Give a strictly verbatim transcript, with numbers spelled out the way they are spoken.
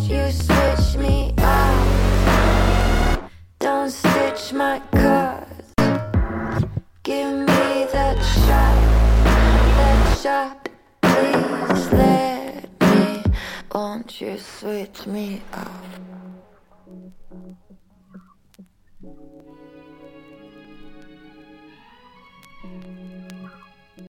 you switch me up? Don't stitch my cards. Give me that shot, that shot. Please let me. Won't you switch me up?